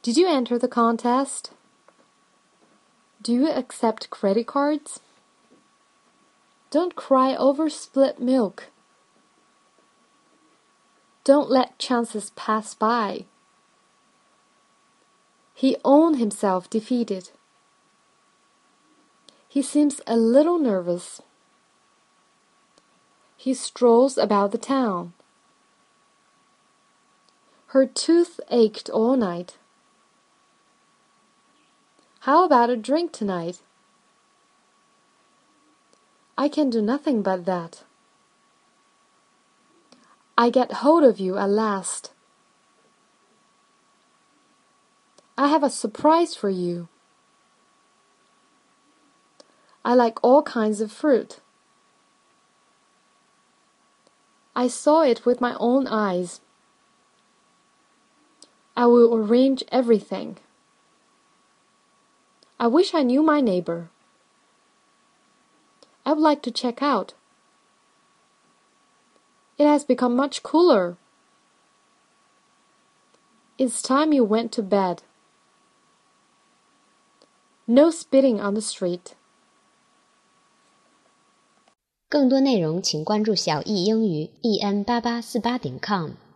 Did you enter the contest? Do you accept credit cards? Don't cry over spilt milk. Don't let chances pass by. He owned himself defeated. He seems a little nervous. He strolls about the town. Her tooth ached all night. How about a drink tonight? I can do nothing but that. I get hold of you at last. I have a surprise for you. I like all kinds of fruit. I saw it with my own eyes. I will arrange everything. I wish I knew my neighbor. I would like to check out. It has become much cooler. It's time you went to bed. No spitting on the street. 更多内容请关注小易英语 en8848.com。